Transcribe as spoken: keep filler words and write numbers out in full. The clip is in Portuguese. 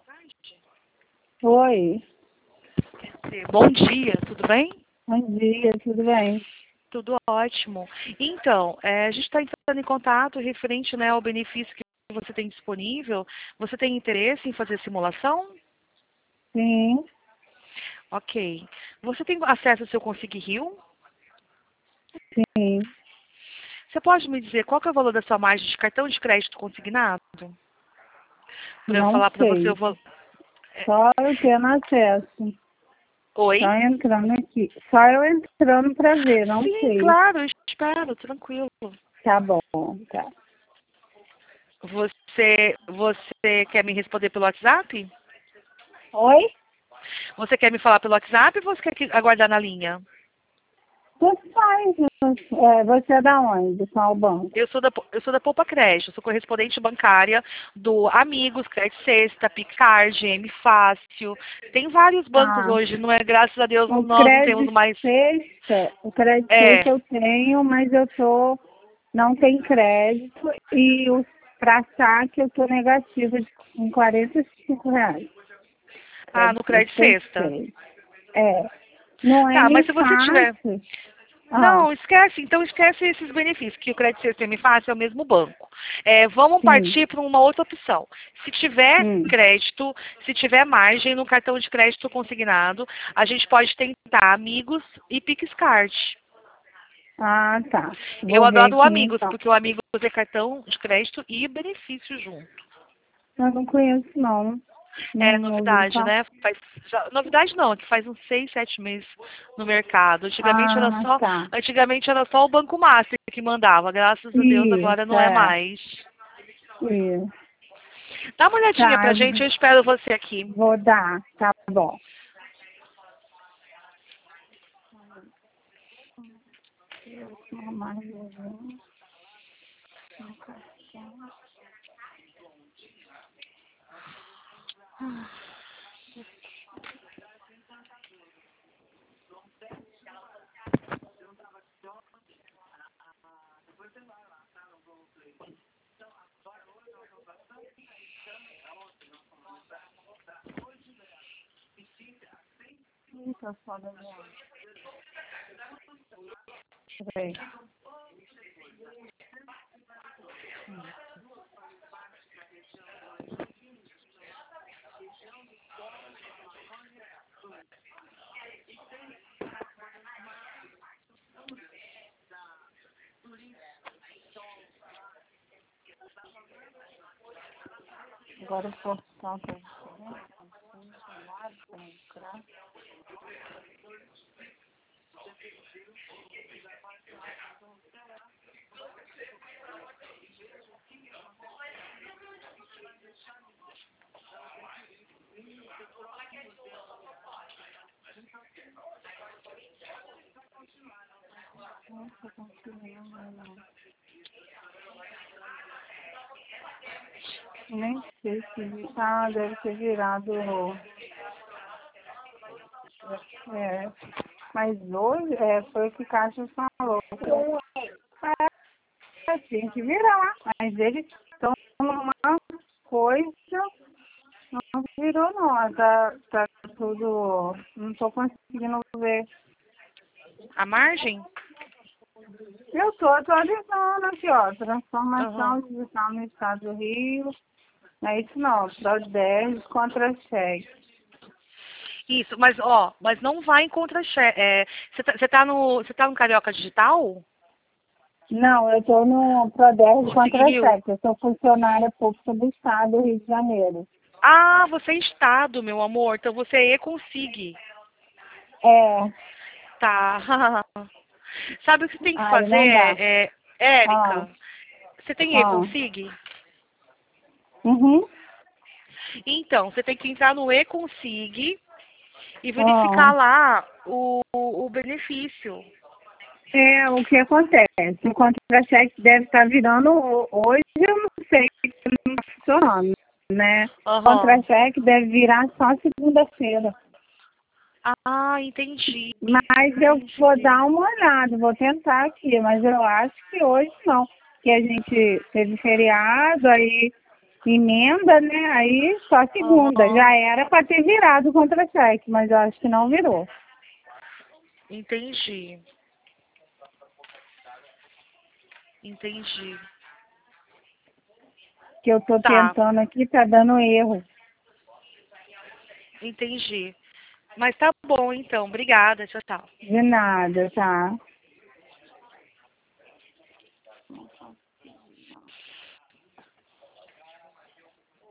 Oi, Bom dia, tudo bem? bom dia, tudo bem? Tudo ótimo. Então, é, a gente está entrando em contato referente, né, ao benefício que você tem disponível. Você tem interesse em fazer simulação? Sim, Ok. Você tem acesso ao seu Consig Rio? sim, Você pode me dizer qual que é o valor da sua margem de cartão de crédito consignado? Para eu não falar para você o sei. valor. Só eu tendo acesso. Oi? Só entrando aqui. Só eu entrando pra ver, não Sim, sei. claro, eu espero, tranquilo. Tá bom, tá. Você, você quer me responder pelo WhatsApp? Oi? Você quer me falar pelo WhatsApp ou você quer que- aguardar na linha? Você faz. É, você é da onde? Qual banco? Eu sou da, eu sou da Poupa Crédito, eu sou correspondente bancária do Amigos, Crédito Sexta, Picard, M Fácil. Tem vários bancos Ah, hoje, não é? Graças a Deus o nós não temos crédito mais. sexta, o crédito É. sexta eu tenho, mas eu tô, não tem crédito e o pra saque eu tô negativa de, em quarenta e cinco reais. Ah, Crédito no Crédito sexta eu Sexta. sei. É, não é Tá, nem mas se você tiver. fácil. Ah, Não, esquece, então esquece esses benefícios, que o Crédito Sexta e M Fácil é o mesmo banco. É, vamos sim. partir para uma outra opção. Se tiver Hum. crédito, se tiver margem no cartão de crédito consignado, a gente pode tentar Amigos e PixCard. Ah, tá. Eu Vou ver adoro o aqui Amigos, então. porque o Amigos é cartão de crédito e benefício junto. Eu não conheço não. É Não ouvi novidade, falar. né? Faz, já- novidade não, é que faz uns seis, sete meses no mercado. Antigamente era Ah, só, tá. antigamente era só o Banco Master que mandava. Graças a Deus agora Isso, não é é. mais. Isso. Dá uma olhadinha Tá, pra gente, eu espero você aqui. vou dar. Tá bom. Eita, foda mesmo. Peraí. Agora eu posso estar com nem sei se tá, deve ter virado. É, mas hoje é, foi o que o Cássio falou. É, tem que virar. Mas eles estão numa coisa, não virou não. Tá, tá tudo. Não tô conseguindo ver. A margem? Eu tô atualizando aqui, ó. Aham. Transformação digital no estado do Rio. Não é isso não, fraude dez contra cheque. Isso, mas ó, mas não vai em contra-cheque. É, você tá, você tá no, você tá no Carioca Digital? Não, eu estou no Prodez contra Conseguiu? cheque. Eu sou funcionária pública do Estado do Rio de Janeiro. Ah, você é Estado, meu amor. Então você é E-Consig. É, Tá. Sabe o que você tem que aí fazer, não dá. é, Ah, Érica? Você tem ah. E-Consig? Uhum. Então, você tem que entrar no E-Consig e Ah. verificar lá o, o benefício. É, o que acontece? O contra-cheque deve estar virando ho- hoje, eu não sei, não está funcionando, né? O Aham. contra-cheque deve virar só segunda-feira. Ah, entendi. Mas eu vou Entendi. dar uma olhada, vou tentar aqui, mas eu acho que hoje não. Que a gente teve feriado, aí emenda, né? Aí só a segunda. Aham. Já era para ter virado o contra-cheque, mas eu acho que não virou. Entendi. Entendi. Que eu tô Tá, tentando aqui, tá dando erro. entendi. Mas tá bom então. Obrigada. Tchau, tchau. De nada, tá?